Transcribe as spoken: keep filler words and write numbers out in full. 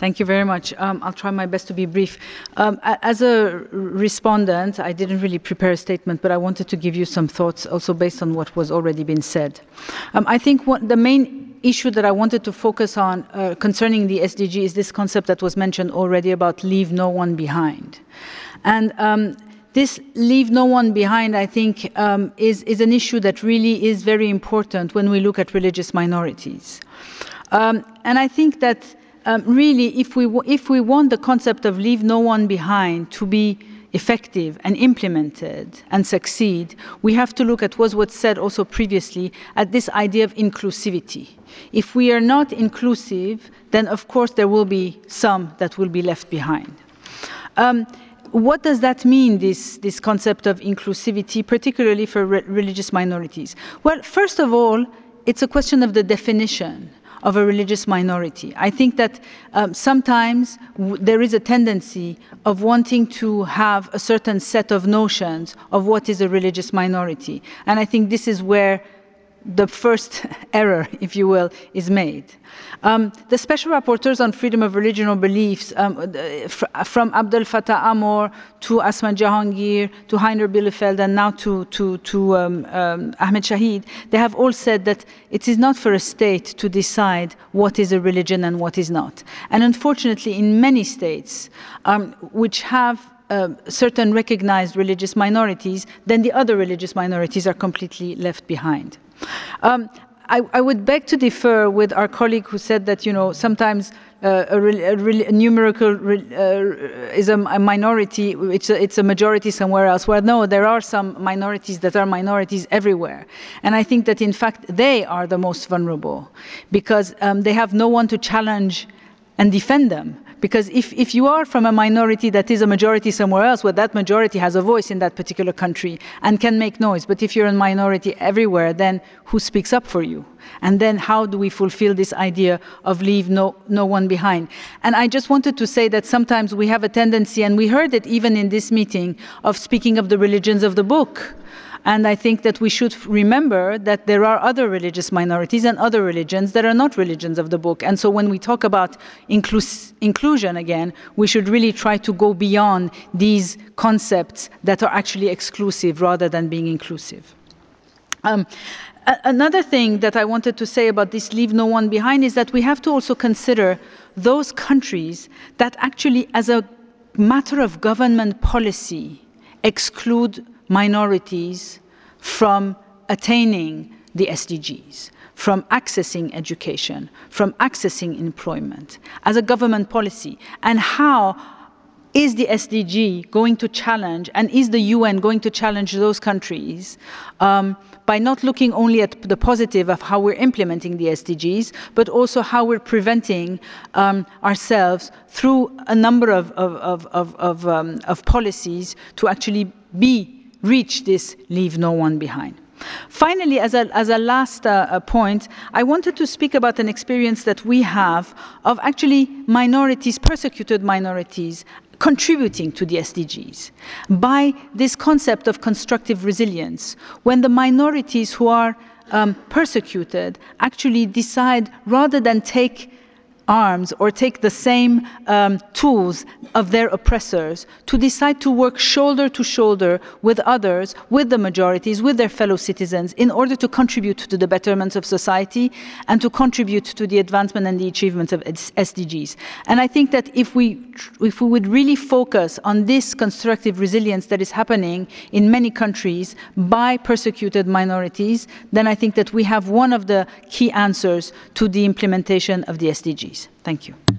Thank you very much. Um, I'll try my best to be brief. Um, as a respondent, I didn't really prepare a statement, but I wanted to give you some thoughts also based on what was already been said. Um, I think what the main issue that I wanted to focus on uh, concerning the S D G is this concept that was mentioned already about leave no one behind. And um, this leave no one behind, I think, um, is, is an issue that really is very important when we look at religious minorities. Um, and I think that um, really, if we, if we want the concept of leave no one behind to be effective and implemented and succeed, we have to look at what was said also previously, at this idea of inclusivity. If we are not inclusive, then of course there will be some that will be left behind. Um, what does that mean, this, this concept of inclusivity, particularly for re religious minorities? Well, first of all, it's a question of the definition of a religious minority. I think that um, sometimes w there is a tendency of wanting to have a certain set of notions of what is a religious minority. And I think this is where the first error, if you will, is made. Um, the special rapporteurs on freedom of religion or beliefs, um, fr from Abdel Fattah Amor to Asma Jahangir to Heiner Bielefeld and now to, to, to um, um, Ahmed Shahid, they have all said that it is not for a state to decide what is a religion and what is not. And unfortunately, in many states um, which have Uh, certain recognized religious minorities, then the other religious minorities are completely left behind. Um, I, I would beg to differ with our colleague who said that, you know, sometimes uh, a, a, a numerical uh, is a, a minority, it's a, it's a majority somewhere else. Well, no, there are some minorities that are minorities everywhere. And I think that, in fact, they are the most vulnerable because um, they have no one to challenge and defend them. Because if, if you are from a minority that is a majority somewhere else, well, that majority has a voice in that particular country and can make noise. But if you're a minority everywhere, then who speaks up for you? And then how do we fulfill this idea of leave no, no one behind? And I just wanted to say that sometimes we have a tendency, and we heard it even in this meeting, of speaking of the religions of the book. And I think that we should remember that there are other religious minorities and other religions that are not religions of the book. And so when we talk about inclus inclusion again, we should really try to go beyond these concepts that are actually exclusive rather than being inclusive. Um, Another thing that I wanted to say about this leave no one behind is that we have to also consider those countries that actually, as a matter of government policy, exclude minorities from attaining the S D Gs, from accessing education, from accessing employment, as a government policy. And how is the S D G going to challenge, and is the U N going to challenge those countries um, by not looking only at the positive of how we're implementing the S D Gs, but also how we're preventing um, ourselves through a number of, of, of, of, of, um, of policies to actually be reach this leave no one behind. Finally, as a, as a last uh, point, I wanted to speak about an experience that we have of actually minorities, persecuted minorities, contributing to the S D Gs by this concept of constructive resilience, when the minorities who are um, persecuted actually decide, rather than take arms or take the same um, tools of their oppressors, to decide to work shoulder to shoulder with others, with the majorities, with their fellow citizens, in order to contribute to the betterment of society and to contribute to the advancement and the achievement of S D Gs. And I think that if we, if we would really focus on this constructive resilience that is happening in many countries by persecuted minorities, then I think that we have one of the key answers to the implementation of the S D Gs. Thank you.